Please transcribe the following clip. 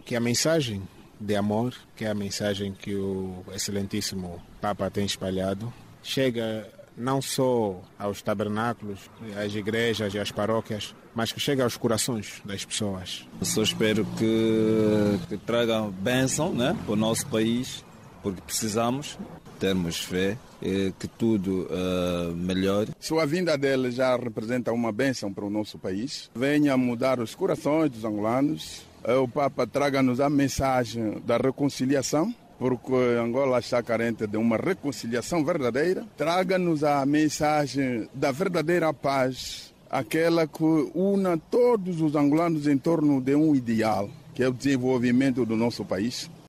que a mensagem de amor, que é a mensagem que o excelentíssimo Papa tem espalhado, chega não só aos tabernáculos, às igrejas e às paróquias, mas que chega aos corações das pessoas. Eu só espero que traga bênção, né, para o nosso país, porque precisamos termos fé que tudo melhore. Sua vinda dele já representa uma bênção para o nosso país. Venha mudar os corações dos angolanos. O Papa traga-nos a mensagem da reconciliação, porque Angola está carente de uma reconciliação verdadeira. Traga-nos a mensagem da verdadeira paz, aquela que una todos os angolanos em torno de um ideal, que é o desenvolvimento do nosso país.